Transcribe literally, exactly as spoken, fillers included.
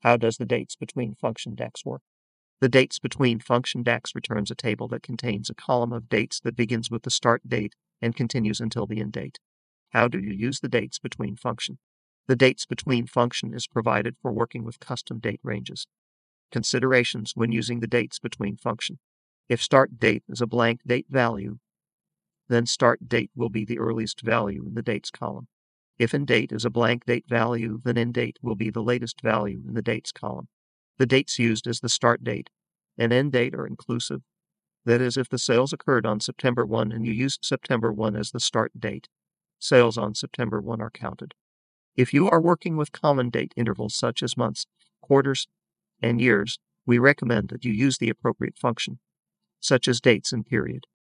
How does the dates between function DAX work? The dates between function DAX returns a table that contains a column of dates that begins with the start date and continues until the end date. How do you use the dates between function? The dates between function is provided for working with custom date ranges. Considerations when using the dates between function. If start date is a blank date value, then start date will be the earliest value in the dates column. If end date is a blank date value, then end date will be the latest value in the dates column. The dates used as the start date and end date are inclusive. That is, if the sales occurred on September first and you used September first as the start date, sales on September first are counted. If you are working with common date intervals such as months, quarters, and years, we recommend that you use the appropriate function, such as dates and period.